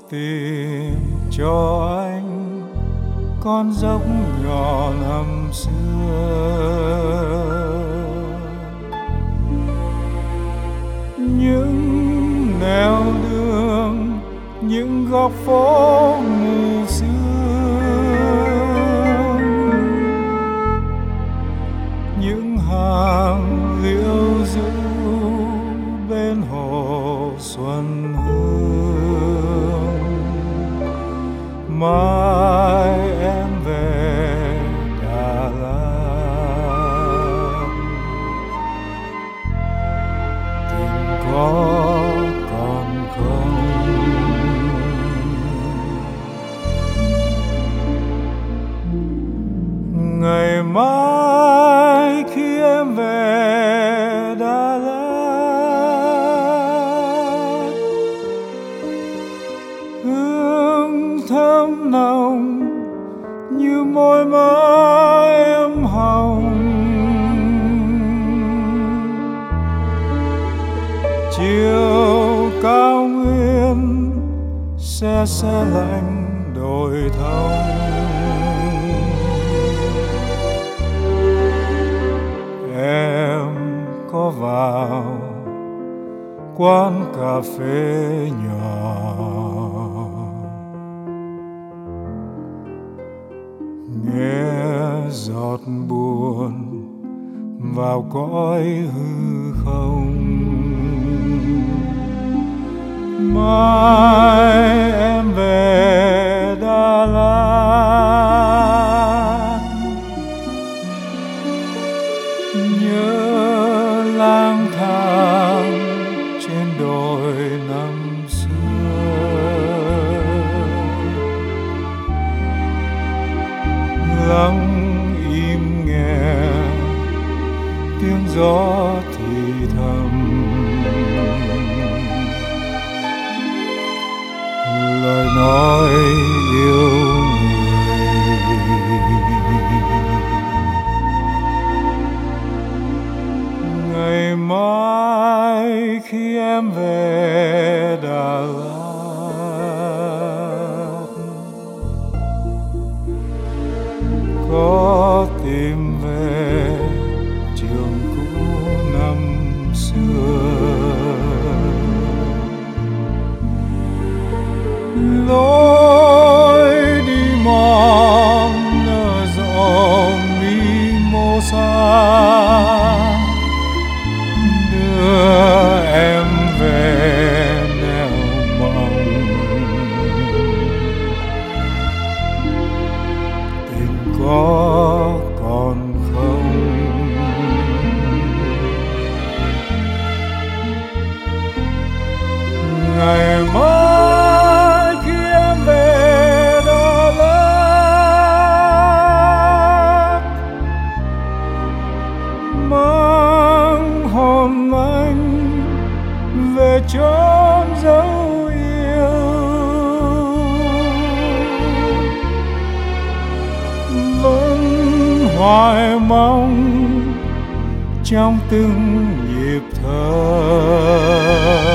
tìm cho anh con dốc nhỏ năm xưa. Những nẻo đường, những góc phố mù sương, những hàng liễu rũ bên hồ xuân hương. Mai em về Đà Lạt, tình có còn không? Ngày mai khi em về Đà Lạt, hương thơm nồng như môi má em hồng. Chiều cao nguyên se se lạnh đồi thông. Em có vào quán cà phê nhỏ, nghe giọt buồn vào cõi hư không. Mai em về Đà Lạt, nhớ lang thang trên đồi năm xưa, lắng im nghe tiếng gió thì thầm, lời nói yêu người. Ngày mai khi em về Đà Lạt, có tìm về trường cũ năm xưa. Lối đi mòn nở rộ mimosa, đưa em về nẻo mộng. Tình có còn không? Ngày mai khi em về Đà Lạt, mang hồn anh về chốn dấu yêu, vẫn hoài mong trong từng nhịp thở.